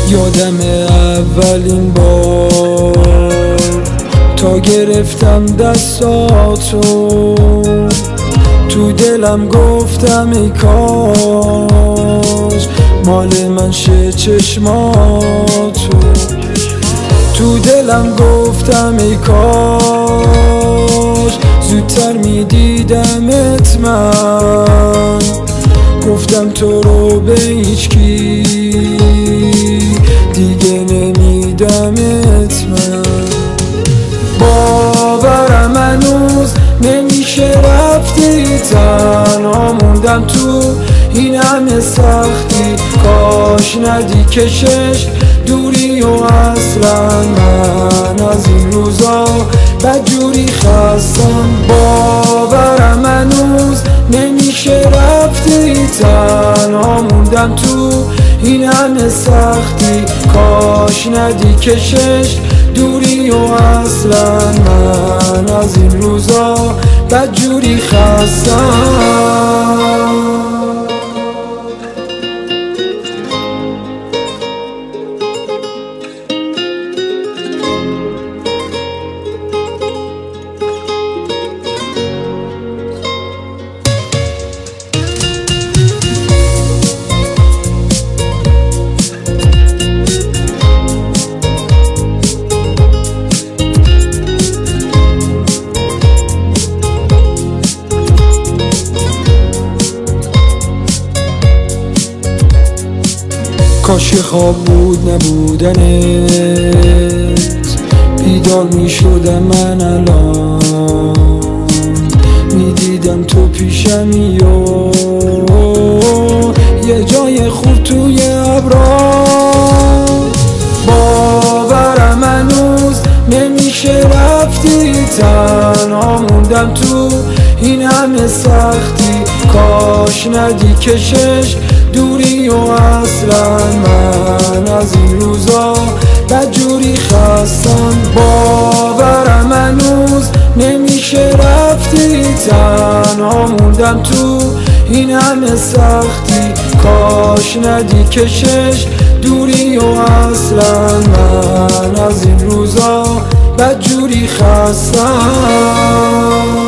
یادم اولین بار تا گرفتم دستاتو، تو دلم گفتم ای کاش مال من شه چشماتو. تو دلم گفتم ای کاش زودتر میدیدمت من، گفتم تو رو به هیچکی دیگه نمیدمت من. باورم هنوز نمیشه رفتی، تنها موندم تو این همه سختی. کاش ندی کشش دوری و اصلا من از این روزا بدجوری خستم. باورم هنوز نمیشه رفتی، تنها موندم تو این همه سختی. کاش ندی کشش دوری و اصلا من از این روزا بدجوری خستم. کاش خواب بود نبودنت، بیدار می شدم من الان، می دیدم تو پیشمی و یه جای خوب توی ابرا. باورم هنوز نمیشه رفتی، تنها موندم تو این همه سختی. کاش ندی کشش دوری و اصلا من از این روزا بدجوری خستم. باورم هنوز نمیشه رفتی، تنها موندم تو این همه سختی. کاش ندی کشش دوری و اصلا من از این روزا بدجوری خستم.